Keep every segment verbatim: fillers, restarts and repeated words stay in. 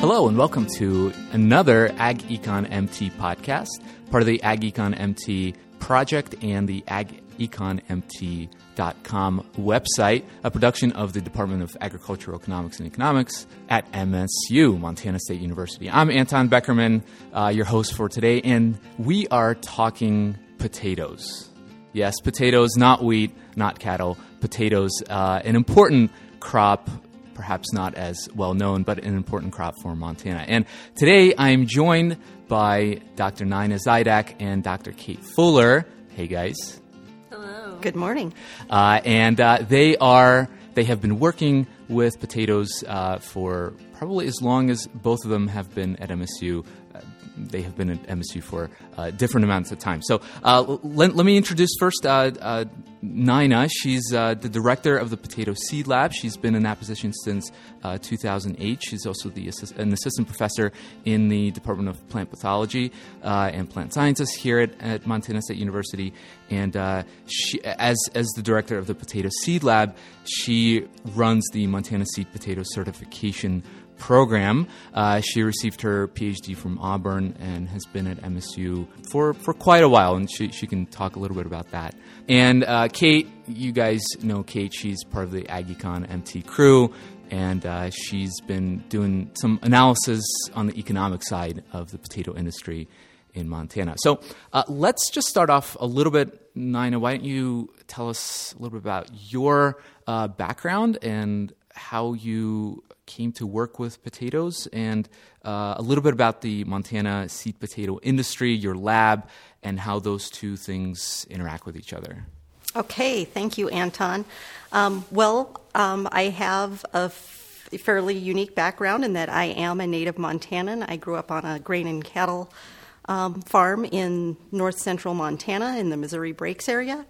Hello and welcome to another Ag Econ M T podcast, part of the Ag Econ M T project and the ag econ m t dot com website, a production of the Department of Agricultural Economics and Economics at M S U, Montana State University. I'm Anton Beckerman, uh, your host for today, and we are talking potatoes. Yes, potatoes, not wheat, not cattle, potatoes, uh, an important crop, perhaps not as well known, but an important crop for Montana. And today I'm joined by Doctor Nina Zydak and Doctor Kate Fuller. Hey, guys. Hello. Good morning. Uh, and uh, they are they have been working with potatoes uh, for probably as long as both of them have been at M S U. Uh, they have been at M S U for uh, different amounts of time. So uh, let, let me introduce first uh, uh, Nina. She's uh, the director of the Potato Seed Lab. She's been in that position since uh, two thousand eight. She's also the assist- an assistant professor in the Department of Plant Pathology uh, and Plant Sciences here at, at Montana State University. And uh, she, as as the director of the Potato Seed Lab, she runs the Montana Seed Potato Certification program. Uh, she received her P H D from Auburn and has been at M S U for, for quite a while, and she, she can talk a little bit about that. And uh, Kate, you guys know Kate. She's part of the Ag Econ M T crew, and uh, she's been doing some analysis on the economic side of the potato industry in Montana. So uh, let's just start off a little bit. Nina, why don't you tell us a little bit about your uh, background and how you came to work with potatoes, and uh, a little bit about the Montana seed potato industry, your lab, and how those two things interact with each other. Okay, thank you, Anton. Um, well, um, I have a f- fairly unique background in that I am a native Montanan. I grew up on a grain and cattle um, farm in north central Montana in the Missouri Breaks area,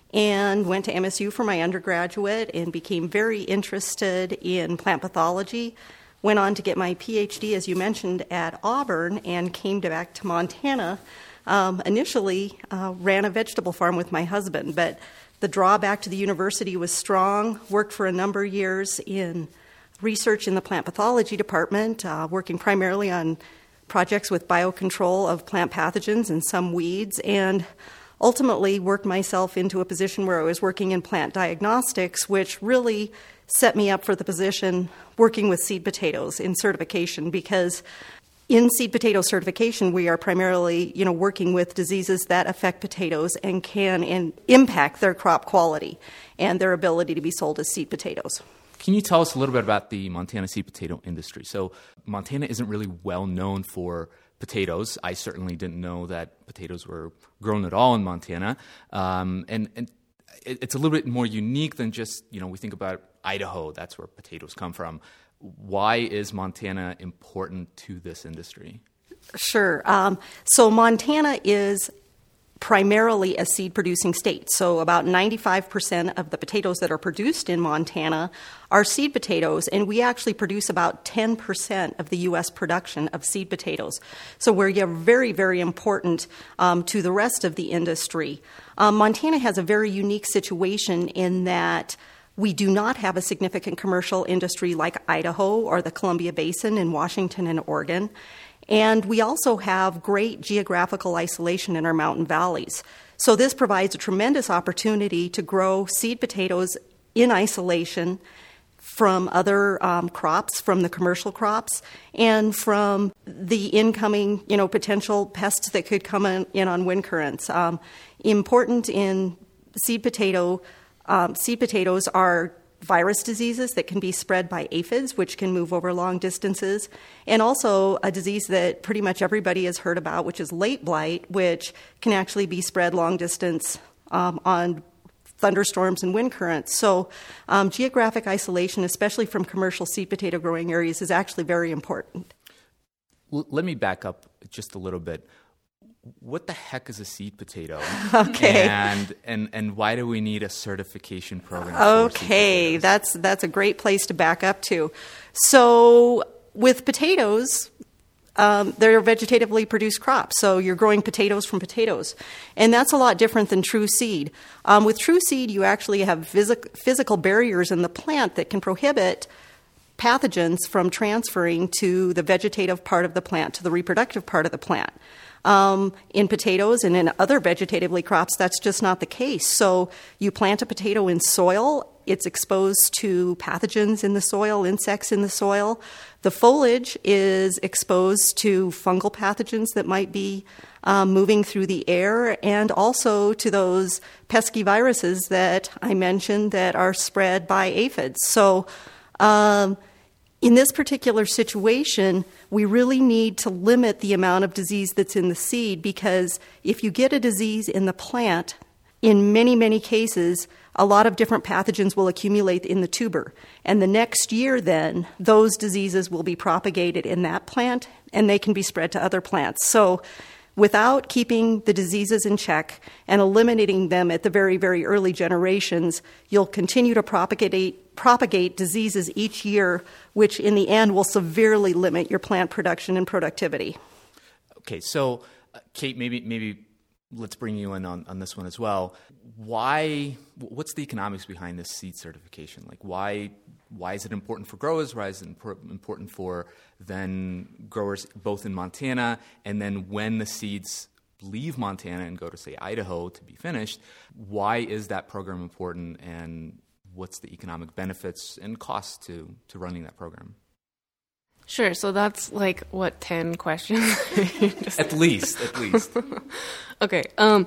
and went to M S U for my undergraduate and became very interested in plant pathology. Went on to get my P H D, as you mentioned, at Auburn, and came back to Montana. Um, initially, uh, ran a vegetable farm with my husband, but the drawback to the university was strong. Worked for a number of years in research in the plant pathology department, uh, working primarily on projects with biocontrol of plant pathogens and some weeds, and ultimately worked myself into a position where I was working in plant diagnostics, which really set me up for the position working with seed potatoes in certification, because in seed potato certification, we are primarily, you know, working with diseases that affect potatoes and can in, impact their crop quality and their ability to be sold as seed potatoes. Can you tell us a little bit about the Montana seed potato industry? So Montana isn't really well known for potatoes. I certainly didn't know that potatoes were grown at all in Montana. Um, and, and it, it's a little bit more unique than just, you know, we think about Idaho, that's where potatoes come from. Why is Montana important to this industry? Sure. Um, so Montana is primarily a seed-producing state. So about ninety-five percent of the potatoes that are produced in Montana are seed potatoes, and we actually produce about ten percent of the U S production of seed potatoes. So we're very, very important um, to the rest of the industry. Um, Montana has a very unique situation in that we do not have a significant commercial industry like Idaho or the Columbia Basin in Washington and Oregon. And we also have great geographical isolation in our mountain valleys. So this provides a tremendous opportunity to grow seed potatoes in isolation from other um, crops, from the commercial crops, and from the incoming, you know, potential pests that could come in, in on wind currents. Um, important in seed potato, um, seed potatoes are virus diseases that can be spread by aphids, which can move over long distances, and also a disease that pretty much everybody has heard about, which is late blight, which can actually be spread long distance um, on thunderstorms and wind currents. So um, geographic isolation, especially from commercial seed potato growing areas, is actually very important. L- let me back up just a little bit. What the heck is a seed potato? Okay. And and and why do we need a certification program? Okay, that's that's a great place to back up to. So with potatoes, um, they're vegetatively produced crops. So you're growing potatoes from potatoes, and that's a lot different than true seed. Um, with true seed, you actually have phys- physical barriers in the plant that can prohibit pathogens from transferring to the vegetative part of the plant, to the reproductive part of the plant. Um, in potatoes and in other vegetatively crops, that's just not the case. So you plant a potato in soil, it's exposed to pathogens in the soil, insects in the soil. The foliage is exposed to fungal pathogens that might be um, moving through the air, and also to those pesky viruses that I mentioned that are spread by aphids. So um, in this particular situation, we really need to limit the amount of disease that's in the seed, because if you get a disease in the plant, in many, many cases, a lot of different pathogens will accumulate in the tuber. And the next year then, those diseases will be propagated in that plant, and they can be spread to other plants. So without keeping the diseases in check and eliminating them at the very, very early generations, you'll continue to propagate, propagate diseases each year, which in the end will severely limit your plant production and productivity. Okay, so uh, Kate, maybe maybe let's bring you in on, on this one as well. Why? What's the economics behind this seed certification? Like, why? Why is it important for growers? Why is it important for then growers both in Montana, and then when the seeds leave Montana and go to, say, Idaho to be finished, why is that program important, and what's the economic benefits and costs to, to running that program? Sure. So that's like, what, ten questions? At least, at least. Okay. Um,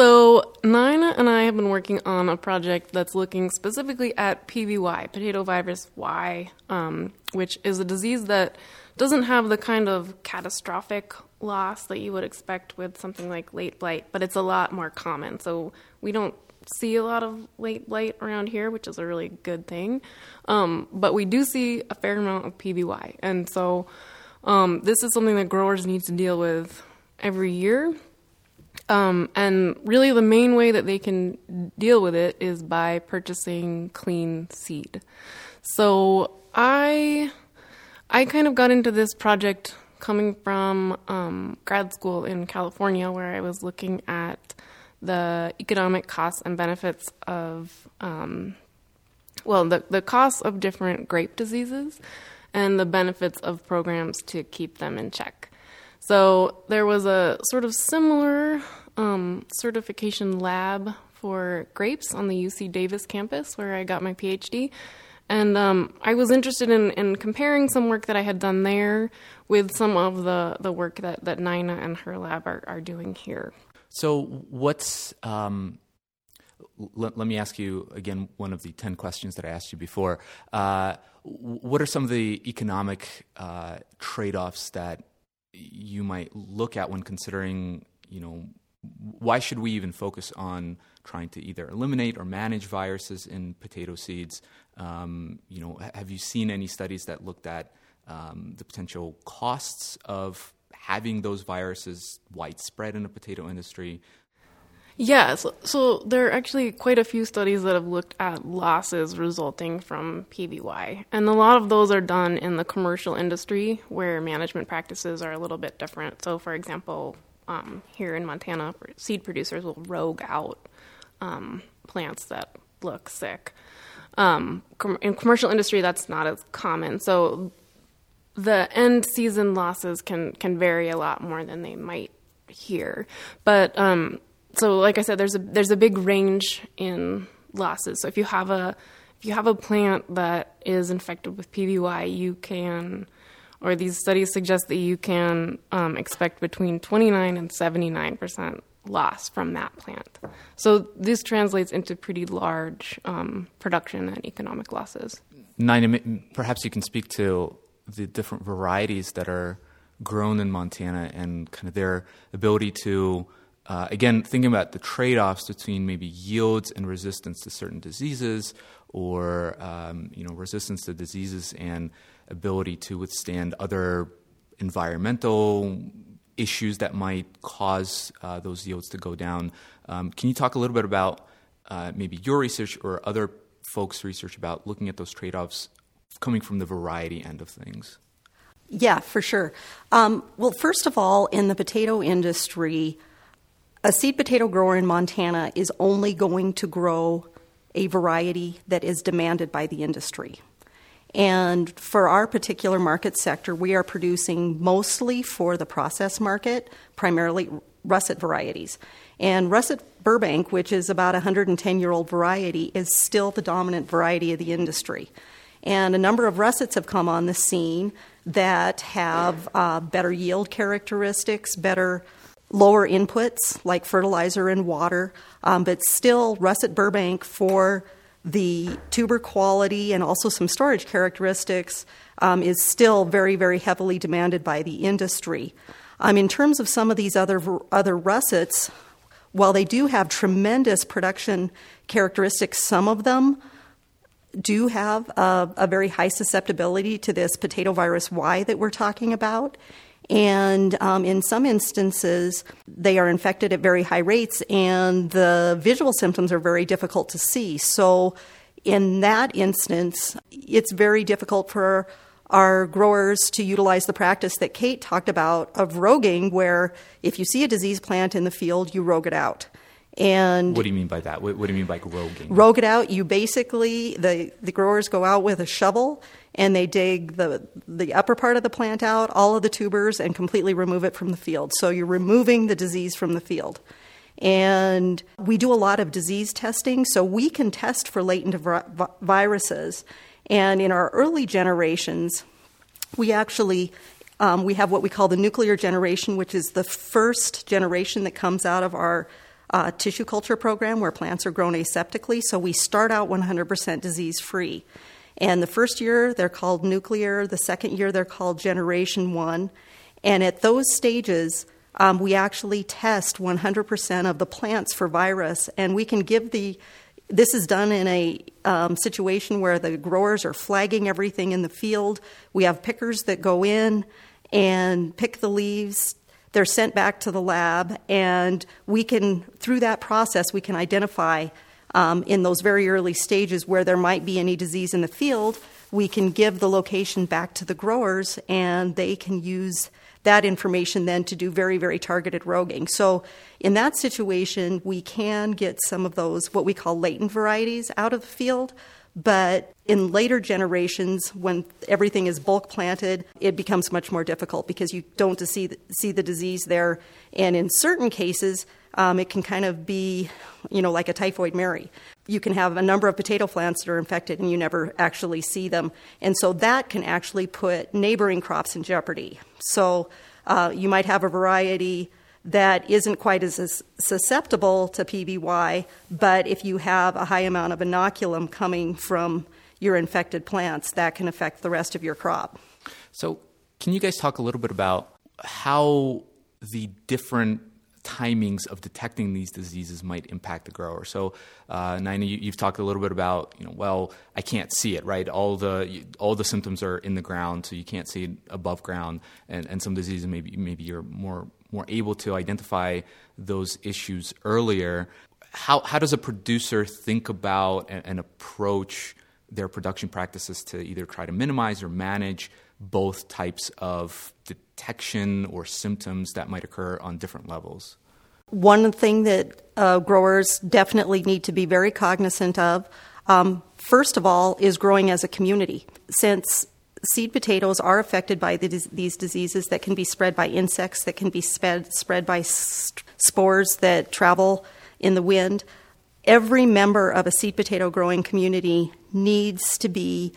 so Nina and I have been working on a project that's looking specifically at P V Y, potato virus Y, um, which is a disease that doesn't have the kind of catastrophic loss that you would expect with something like late blight, but it's a lot more common. So we don't see a lot of late blight around here, which is a really good thing. Um, but we do see a fair amount of P V Y. And so um, this is something that growers need to deal with every year. Um, and really the main way that they can deal with it is by purchasing clean seed. So I, I kind of got into this project coming from um, grad school in California, where I was looking at the economic costs and benefits of, um, well, the, the costs of different grape diseases and the benefits of programs to keep them in check. So there was a sort of similar um, certification lab for grapes on the U C Davis campus where I got my PhD. And um, I was interested in, in comparing some work that I had done there with some of the, the work that, that Nina and her lab are, are doing here. So what's, um, l- let me ask you again one of the ten questions that I asked you before. Uh, what are some of the economic uh, trade-offs that you might look at when considering, you know, why should we even focus on trying to either eliminate or manage viruses in potato seeds? Um, you know, have you seen any studies that looked at um, the potential costs of having those viruses widespread in the potato industry? Yeah, so, so there are actually quite a few studies that have looked at losses resulting from P V Y. And a lot of those are done in the commercial industry where management practices are a little bit different. So, for example, um, here in Montana, seed producers will rogue out um, plants that look sick. Um, com- in commercial industry, that's not as common. So the end season losses can, can vary a lot more than they might here. But um, so, like I said, there's a there's a big range in losses. So if you have a if you have a plant that is infected with P V Y, you can, or these studies suggest that you can um, expect between twenty-nine and seventy-nine percent loss from that plant. So this translates into pretty large um, production and economic losses. Nina, perhaps you can speak to the different varieties that are grown in Montana and kind of their ability to, uh, again, thinking about the trade-offs between maybe yields and resistance to certain diseases, or um, you know, resistance to diseases and ability to withstand other environmental issues that might cause uh, those yields to go down. Um, can you talk a little bit about uh, maybe your research or other folks' research about looking at those trade-offs coming from the variety end of things? Yeah, for sure. Um, well, first of all, in the potato industry, a seed potato grower in Montana is only going to grow a variety that is demanded by the industry. And for our particular market sector, we are producing mostly for the process market, primarily russet varieties. And russet Burbank, which is about a one hundred ten-year-old variety, is still the dominant variety of the industry. And a number of russets have come on the scene that have uh, better yield characteristics, better lower inputs like fertilizer and water, um, but still russet Burbank for the tuber quality and also some storage characteristics um, is still very, very heavily demanded by the industry. Um, in terms of some of these other other russets, while they do have tremendous production characteristics, some of them do have a, a very high susceptibility to this potato virus Y that we're talking about. And um, in some instances, they are infected at very high rates, and the visual symptoms are very difficult to see. So in that instance, it's very difficult for our growers to utilize the practice that Kate talked about of roguing, where if you see a disease plant in the field, you rogue it out. And what do you mean by that? What, what do you mean by roguing? Rogue it out, you basically, the, the growers go out with a shovel and they dig the, the upper part of the plant out, all of the tubers, and completely remove it from the field. So you're removing the disease from the field. And we do a lot of disease testing, so we can test for latent vi- viruses. And in our early generations, we actually um, we have what we call the nuclear generation, which is the first generation that comes out of our uh, tissue culture program where plants are grown aseptically. So we start out one hundred percent disease-free. And the first year, they're called nuclear. The second year, they're called generation one. And at those stages, um, we actually test one hundred percent of the plants for virus. And we can give the, this is done in a um, situation where the growers are flagging everything in the field. We have pickers that go in and pick the leaves. They're sent back to the lab. And we can, through that process, we can identify Um, in those very early stages where there might be any disease in the field. We can give the location back to the growers, and they can use that information then to do very, very targeted roguing. So in that situation, we can get some of those, what we call latent varieties, out of the field. But in later generations, when everything is bulk planted, it becomes much more difficult because you don't see the, see the disease there. And in certain cases, um, it can kind of be, you know, like a typhoid Mary. You can have a number of potato plants that are infected and you never actually see them. And so that can actually put neighboring crops in jeopardy. So uh, you might have a variety that isn't quite as susceptible to P V Y, but if you have a high amount of inoculum coming from your infected plants, that can affect the rest of your crop. So can you guys talk a little bit about how the different timings of detecting these diseases might impact the grower? So, uh, Nina, you, you've talked a little bit about, you know, well, I can't see it, right? All the all the symptoms are in the ground, so you can't see it above ground, and, and some diseases maybe maybe you're more more able to identify those issues earlier. How how does a producer think about and, and approach their production practices to either try to minimize or manage both types of detection or symptoms that might occur on different levels? One thing that uh, growers definitely need to be very cognizant of, um, first of all, is growing as a community. Since seed potatoes are affected by the, these diseases that can be spread by insects, that can be spread, spread by st- spores that travel in the wind, every member of a seed potato growing community needs to be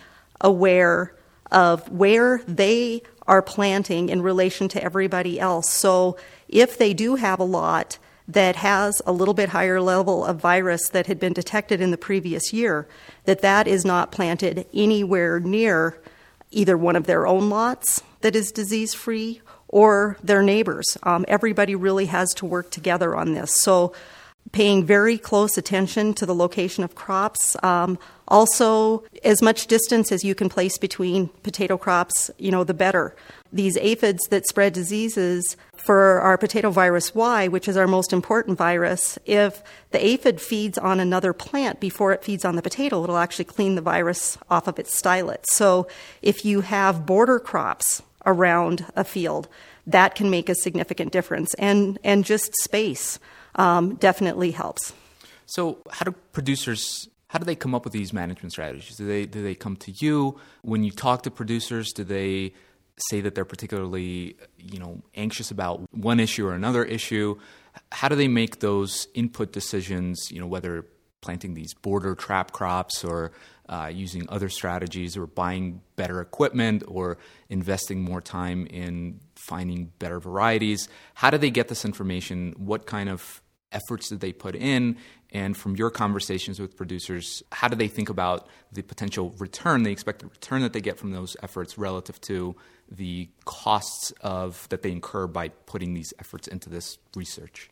aware of where they are planting in relation to everybody else. So if they do have a lot that has a little bit higher level of virus that had been detected in the previous year, that that is not planted anywhere near either one of their own lots that is disease-free or their neighbors. Um, everybody really has to work together on this. So paying very close attention to the location of crops. Um, also, as much distance as you can place between potato crops, you know, the better. These aphids that spread diseases, for our potato virus Y, which is our most important virus, if the aphid feeds on another plant before it feeds on the potato, it'll actually clean the virus off of its stylet. So if you have border crops around a field, that can make a significant difference. And, and just space um, definitely helps. So how do producers how do they come up with these management strategies? Do they do they come to you when you talk to producers? Do they say that they're particularly, you know, anxious about one issue or another issue? How do they make those input decisions, you know, whether planting these border trap crops or uh, using other strategies or buying better equipment or investing more time in finding better varieties? How do they get this information? What kind of efforts did they put in? And from your conversations with producers, how do they think about the potential return, the expected return that they get from those efforts relative to the costs of that they incur by putting these efforts into this research?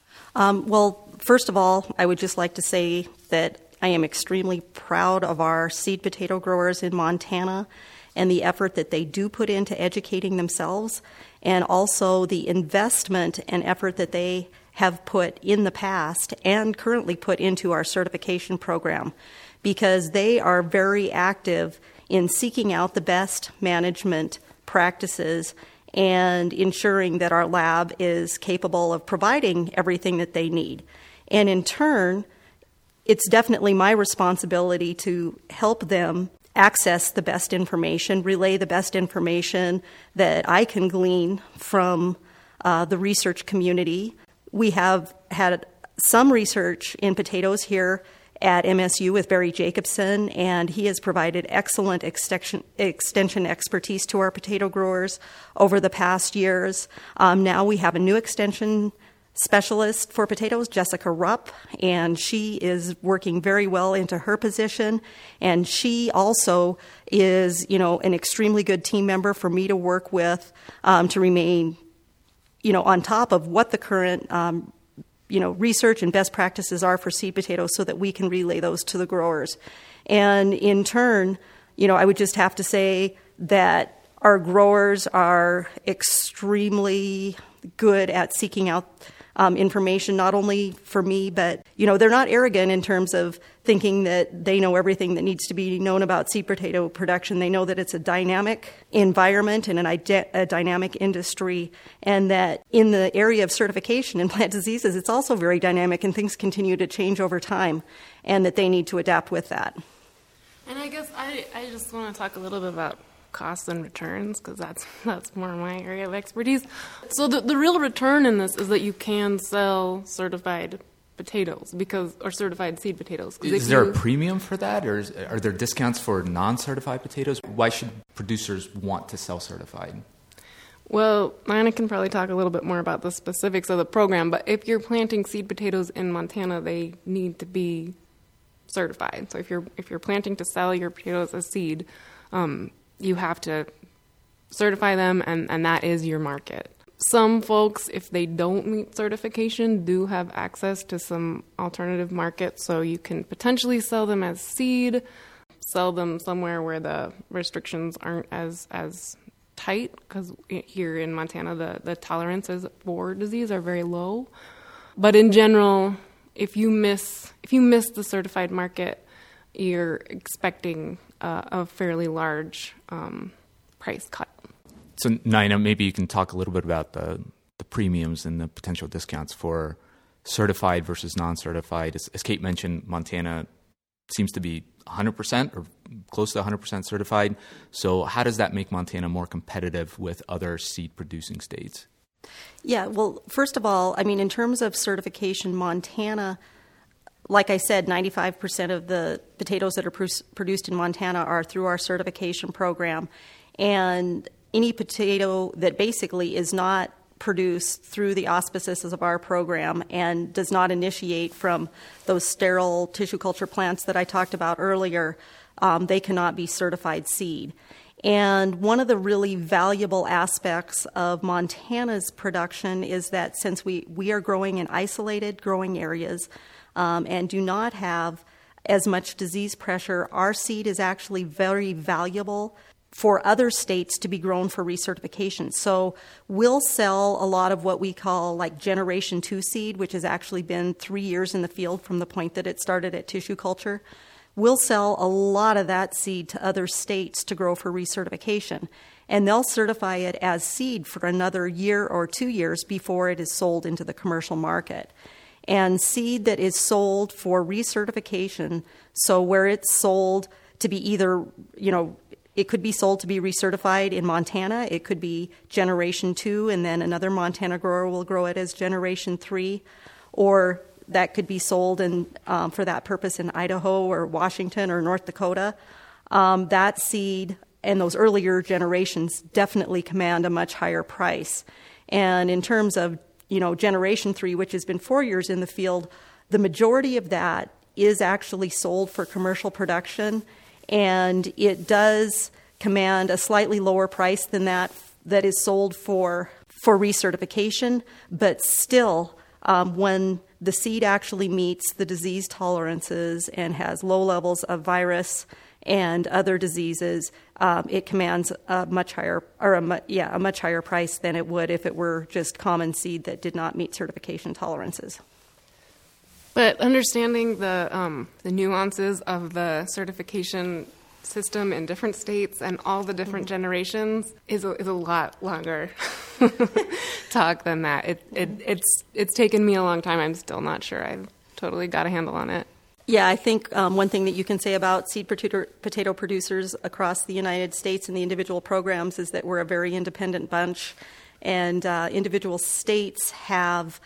Um, well, first of all, I would just like to say that I am extremely proud of our seed potato growers in Montana and the effort that they do put into educating themselves, and also the investment and effort that they have put in the past and currently put into our certification program, because they are very active in seeking out the best management practices and ensuring that our lab is capable of providing everything that they need. And in turn, it's definitely my responsibility to help them access the best information, relay the best information that I can glean from uh, the research community. We have had some research in potatoes here at M S U with Barry Jacobson, and he has provided excellent extension, extension expertise to our potato growers over the past years. Um, now we have a new extension specialist for potatoes, Jessica Rupp, and she is working very well into her position. And she also is, you know, an extremely good team member for me to work with um, to remain, you know, on top of what the current, um, you know, research and best practices are for seed potatoes, so that we can relay those to the growers. And in turn, you know, I would just have to say that our growers are extremely good at seeking out Um, information, not only for me, but, you know, they're not arrogant in terms of thinking that they know everything that needs to be known about seed potato production. They know that it's a dynamic environment and an ide- a dynamic industry, and that in the area of certification in plant diseases, it's also very dynamic and things continue to change over time, and that they need to adapt with that. And I guess I, I just want to talk a little bit about costs and returns, because that's that's more my area of expertise. So the the real return in this is that you can sell certified potatoes, because or certified seed potatoes. Is there you, a premium for that, or is, are there discounts for non-certified potatoes? Why should producers want to sell certified? Well, Nina can probably talk a little bit more about the specifics of the program, but if you're planting seed potatoes in Montana, they need to be certified. So if you're if you're planting to sell your potatoes as seed, um, you have to certify them, and, and that is your market. Some folks, if they don't meet certification, do have access to some alternative markets, so you can potentially sell them as seed, sell them somewhere where the restrictions aren't as as tight, because here in Montana the, the tolerances for disease are very low. But in general, if you miss if you miss the certified market, you're expecting uh, a fairly large um, price cut. So, Nina, maybe you can talk a little bit about the, the premiums and the potential discounts for certified versus non-certified. As, as Kate mentioned, Montana seems to be one hundred percent or close to one hundred percent certified. So how does that make Montana more competitive with other seed-producing states? Yeah, well, first of all, I mean, in terms of certification, Montana, like I said, ninety-five percent of the potatoes that are pr- produced in Montana are through our certification program. And any potato that basically is not produced through the auspices of our program and does not initiate from those sterile tissue culture plants that I talked about earlier, um, they cannot be certified seed. And one of the really valuable aspects of Montana's production is that since we, we are growing in isolated growing areas um, and do not have as much disease pressure, our seed is actually very valuable for other states to be grown for recertification. So we'll sell a lot of what we call like generation two seed, which has actually been three years in the field from the point that it started at tissue culture. We'll sell a lot of that seed to other states to grow for recertification. And they'll certify it as seed for another year or two years before it is sold into the commercial market. And seed that is sold for recertification, so where it's sold to be either, you know, it could be sold to be recertified in Montana, it could be generation two, and then another Montana grower will grow it as generation three, or that could be sold in, um, for that purpose in Idaho or Washington or North Dakota. Um, that seed and those earlier generations definitely command a much higher price. And in terms of, you know, generation three, which has been four years in the field, the majority of that is actually sold for commercial production, and it does command a slightly lower price than that that is sold for for recertification, but still, um, when the seed actually meets the disease tolerances and has low levels of virus and other diseases, um, it commands a much higher, or a mu- yeah, a much higher price than it would if it were just common seed that did not meet certification tolerances. But understanding the um, the nuances of the certification system in different states and all the different mm-hmm. generations is a, is a lot longer talk than that. It, it it's it's taken me a long time. I'm still not sure I've totally got a handle on it. Yeah, I think um, one thing that you can say about seed potato, potato producers across the United States and the individual programs is that we're a very independent bunch, and uh, individual states have,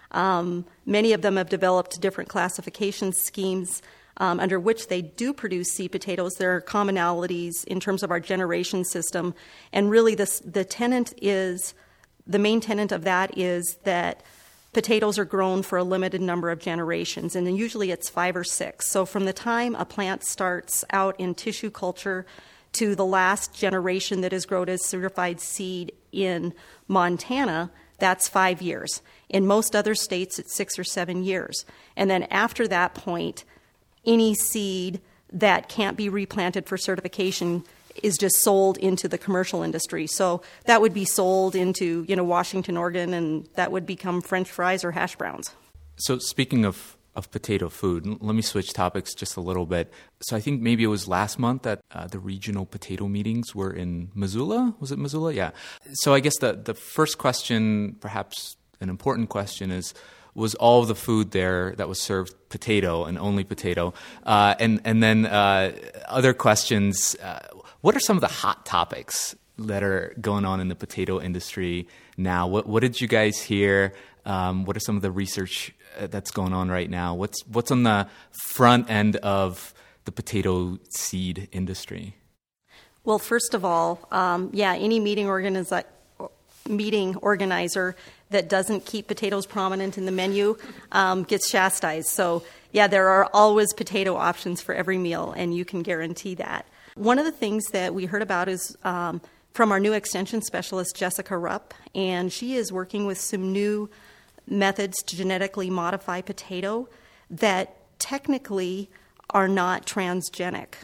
um, many of them have developed different classification schemes um, under which they do produce seed potatoes. There are commonalities in terms of our generation system, and really this, the tenant is, the main tenet of that is that potatoes are grown for a limited number of generations, and then usually it's five or six. So from the time a plant starts out in tissue culture to the last generation that is grown as certified seed in Montana, that's five years. In most other states, it's six or seven years. And then after that point, any seed that can't be replanted for certification is just sold into the commercial industry. So that would be sold into, you know, Washington, Oregon, and that would become French fries or hash browns. So speaking of, of potato food, let me switch topics just a little bit. So I think maybe it was last month that uh, the regional potato meetings were in Missoula. Was it Missoula? Yeah. So I guess the, the first question, perhaps an important question, is, was all of the food there that was served potato and only potato? Uh, and, and then uh, other questions, uh, what are some of the hot topics that are going on in the potato industry now? What, what did you guys hear? Um, what are some of the research that's going on right now? What's what's on the front end of the potato seed industry? Well, first of all, um, yeah, any meeting organizer meeting organizer that doesn't keep potatoes prominent in the menu um, gets chastised. So, yeah, there are always potato options for every meal, and you can guarantee that. One of the things that we heard about is um, from our new extension specialist, Jessica Rupp, and she is working with some new methods to genetically modify potato that technically are not transgenic.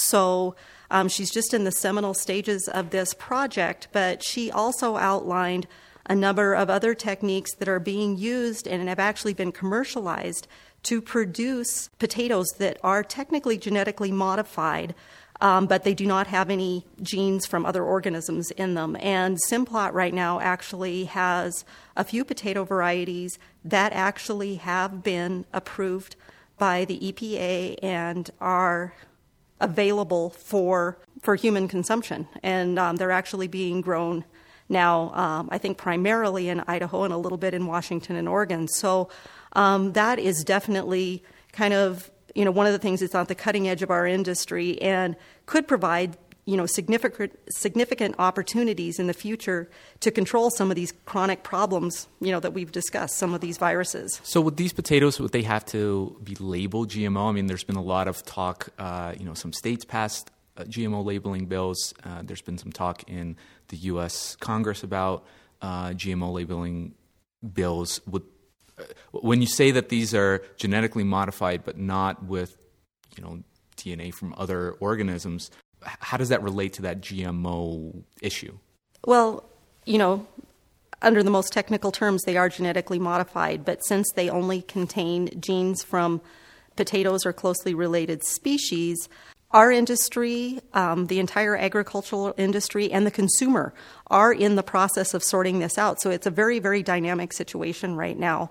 So um, she's just in the seminal stages of this project, but she also outlined a number of other techniques that are being used and have actually been commercialized to produce potatoes that are technically genetically modified, Um, but they do not have any genes from other organisms in them. And Simplot right now actually has a few potato varieties that actually have been approved by the E P A and are available for for human consumption. And um, they're actually being grown now, um, I think primarily in Idaho and a little bit in Washington and Oregon. So um, that is definitely kind of, you know, one of the things that's on the cutting edge of our industry and could provide, you know, significant significant opportunities in the future to control some of these chronic problems, you know, that we've discussed, some of these viruses. So with these potatoes, would they have to be labeled G M O? I mean, there's been a lot of talk, uh, you know, some states passed uh, G M O labeling bills. Uh, there's been some talk in the U S Congress about uh, G M O labeling bills. Would When you say that these are genetically modified but not with, you know, D N A from other organisms, how does that relate to that G M O issue? Well, you know, under the most technical terms, they are genetically modified, but since they only contain genes from potatoes or closely related species, our industry, um, the entire agricultural industry, and the consumer are in the process of sorting this out. So it's a very, very dynamic situation right now.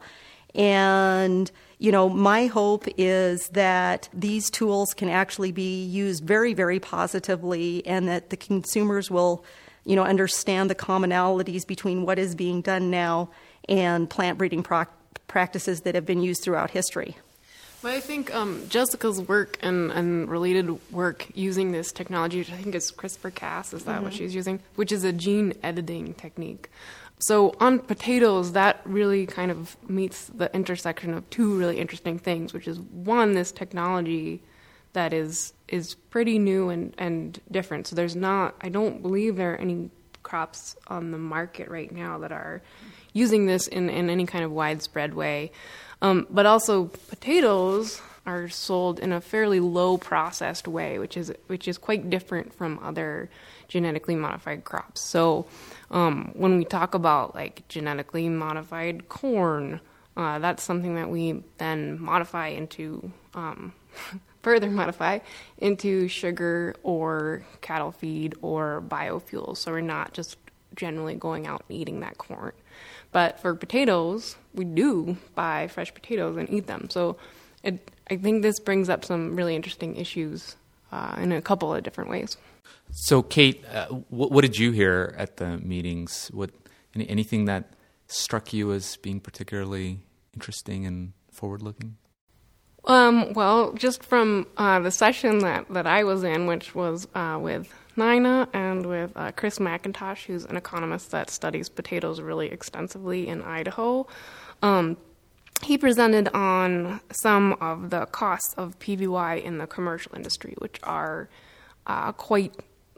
And, you know, my hope is that these tools can actually be used very, very positively, and that the consumers will, you know, understand the commonalities between what is being done now and plant breeding pro- practices that have been used throughout history. But I think um, Jessica's work and, and related work using this technology, which I think is CRISPR Cas, is that mm-hmm. what she's using? Which is a gene editing technique. So on potatoes, that really kind of meets the intersection of two really interesting things, which is one, this technology that is is pretty new and, and different. So there's not, I don't believe there are any crops on the market right now that are using this in, in any kind of widespread way. Um, but also potatoes are sold in a fairly low processed way, which is which is quite different from other genetically modified crops. So um, when we talk about like genetically modified corn, uh, that's something that we then modify into um, further modify into sugar or cattle feed or biofuels. So we're not just generally going out and eating that corn. But for potatoes, we do buy fresh potatoes and eat them. So it, I think this brings up some really interesting issues uh, in a couple of different ways. So, Kate, uh, what, what did you hear at the meetings? What any, anything that struck you as being particularly interesting and forward-looking? Um, well, just from uh, the session that, that I was in, which was uh, with Nina and with uh, Chris McIntosh, who's an economist that studies potatoes really extensively in Idaho. Um, he presented on some of the costs of P V Y in the commercial industry, which are uh, quite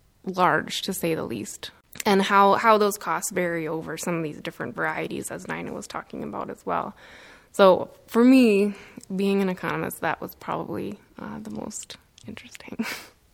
large, to say the least, and how, how those costs vary over some of these different varieties, as Nina was talking about as well. So for me, being an economist, that was probably uh, the most interesting.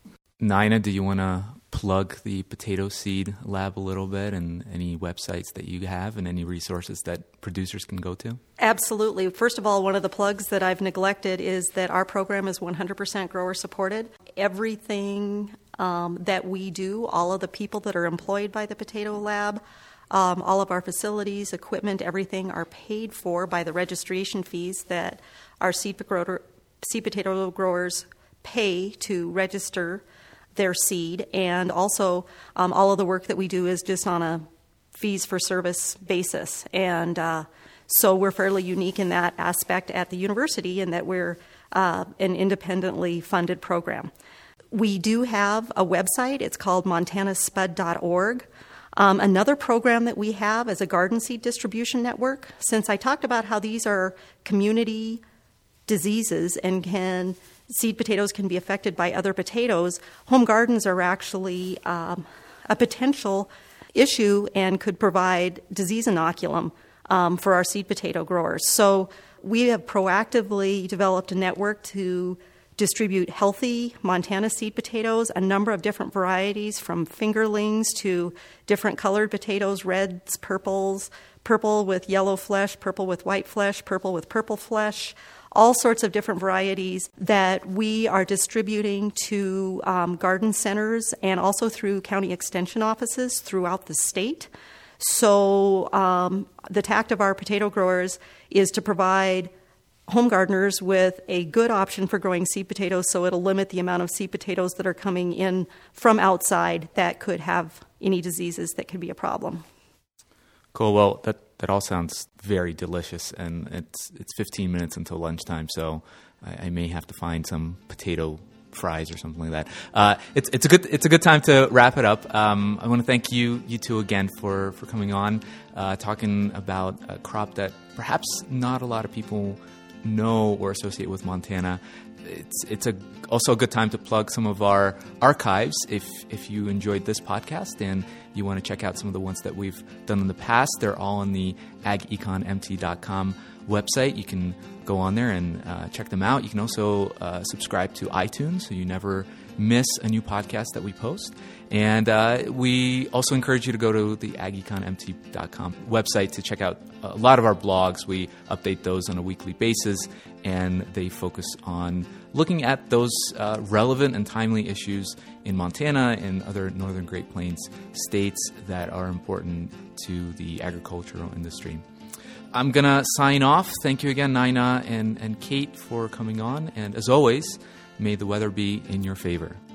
Nina, do you want to plug the Potato Seed Lab a little bit and any websites that you have and any resources that producers can go to? Absolutely. First of all, one of the plugs that I've neglected is that our program is one hundred percent grower supported. Everything um, that we do, all of the people that are employed by the Potato Lab, um, all of our facilities, equipment, everything are paid for by the registration fees that our seed, grower, seed potato growers pay to register their seed, and also um, all of the work that we do is just on a fees for service basis. And uh, so we're fairly unique in that aspect at the university in that we're uh, an independently funded program. We do have a website. It's called montana spud dot org. Um, another program that we have is a garden seed distribution network. Since I talked about how these are community diseases and can seed potatoes can be affected by other potatoes, home gardens are actually um, a potential issue and could provide disease inoculum um, for our seed potato growers. So we have proactively developed a network to distribute healthy Montana seed potatoes, a number of different varieties from fingerlings to different colored potatoes, reds, purples, purple with yellow flesh, purple with white flesh, purple with purple flesh, all sorts of different varieties that we are distributing to um, garden centers and also through county extension offices throughout the state. So um, the tact of our potato growers is to provide home gardeners with a good option for growing seed potatoes, so it'll limit the amount of seed potatoes that are coming in from outside that could have any diseases that could be a problem. Cool. Well, that that all sounds very delicious, and it's it's fifteen minutes until lunchtime, so I, I may have to find some potato fries or something like that. Uh, it's it's a good it's a good time to wrap it up. Um, I want to thank you you two again for for coming on, uh, talking about a crop that perhaps not a lot of people know or associate with Montana. It's it's a also a good time to plug some of our archives if if you enjoyed this podcast and you want to check out some of the ones that we've done in the past. They're all on the ag econ m t dot com website. You can go on there and uh, check them out. You can also uh, subscribe to iTunes so you never miss a new podcast that we post. And uh, we also encourage you to go to the ag econ m t dot com website to check out a lot of our blogs. We update those on a weekly basis, and they focus on looking at those uh, relevant and timely issues in Montana and other northern Great Plains states that are important to the agricultural industry. I'm going to sign off. Thank you again, Naina and, and Kate, for coming on. And as always, may the weather be in your favor.